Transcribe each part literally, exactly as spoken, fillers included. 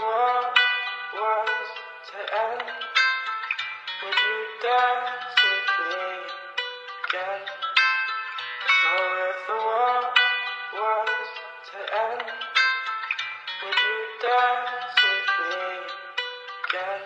world was to end, would you dance with me again? So if the world was to end, would you dance with me again?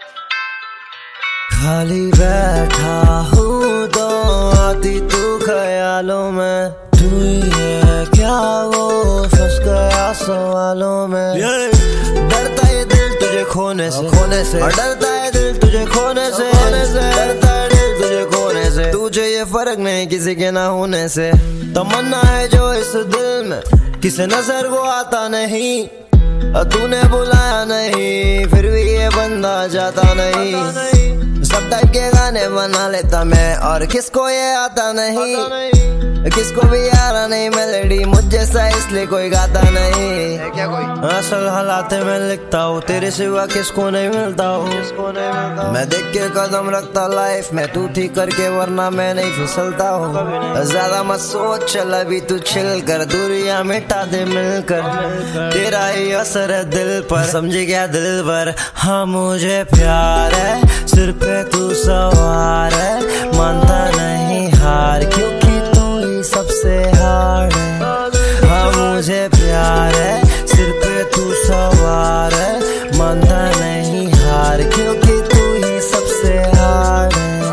खाली बैठा हूँ तो आती तू ख्यालों में, तू ही है क्या वो फंस गया सवालों में। डरता ये दिल तुझे खोने से, खोने से डरता है दिल तुझे खोने से, खोने से डरता है दिल तुझे खोने से। तुझे ये फर्क नहीं किसी के ना होने से, तमन्ना है जो इस दिल में किसी नजर को आता नहीं। तूने बुलाया नहीं फिर भी ये बंदा जाता नहीं। सब टाइप के गाने बना लेता मैं और किसको ये आता नहीं, किसको भी आ रहा नहीं मेलोडी मुझ जैसा इसलिए कोई गाता नहीं। क्या कोई असल हालात में लिखता हूँ, तेरे सिवा किसको नहीं मिलता हूँ। मैं देख के कदम रखता लाइफ में, तू ठीक करके वरना मैं नहीं फिसलता हूँ। ज्यादा मत सोच चल अभी तू चिल कर, दूरियां मिटा दे मिलकर। तेरा ही असर है दिल पर, समझे क्या दिल पर। हाँ मुझे प्यार है, सिर पे तू सवार है, मानता नहीं हार क्योंकि तू ही सबसे हार्ड है। हाँ मुझे प्यार है, सिर पे तू सवार है, मानता नहीं हार क्योंकि तू ही सबसे हार्ड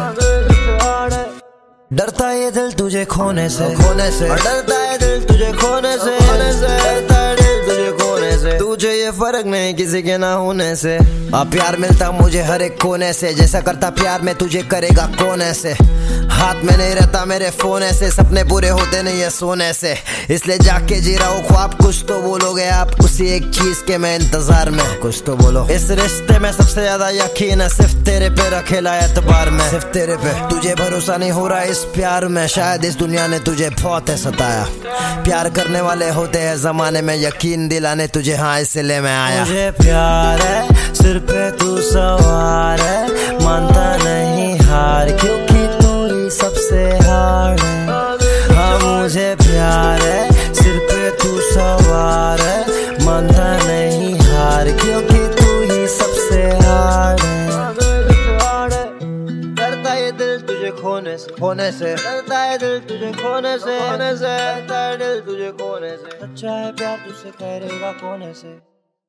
है। डरता ये दिल तुझे खोने से, खोने से डरता है दिल तुझे खोने से, खोने से डरता है दिल तुझे खोने से। तुझे ये फर्क नहीं किसी के ना होने से। अब प्यार मिलता मुझे हर एक कोने से, जैसा करता प्यार में तुझे करेगा कोने से। हाथ में नहीं रहता मेरे फोन से, सपने पूरे होते नहीं है सोने से, इसलिए जाके जी रहा हूँ ख्वाब। कुछ तो बोलोगे आप उसी एक चीज के मैं इंतजार में, कुछ तो बोलो। इस रिश्ते में सबसे ज्यादा यकीन है सिर्फ तेरे पे रखेला एतबार में, सिर्फ तेरे पे। तुझे भरोसा नहीं हो रहा इस प्यार में, शायद इस दुनिया ने तुझे बहुत है सताया। प्यार करने वाले होते हैं जमाने में, यकीन दिलाने तुझे हाँ इसलिए मैं आया। मुझे प्यार है, सिर पे तू सवार है, मानता नहीं हार क्योंकि तू ही सबसे हार्ड है। हाँ मुझे प्यार है, सिर पे तू सवार है, मानता नहीं हार क्योंकि तू ही सबसे हार्ड है। डरता ये दिल तुझे खोने से, खोने से डरता है दिल तुझे खोने से, खोने से डरता है दिल तुझे खोने से। अच्छा है प्यार तुझसे करेगा कोने से।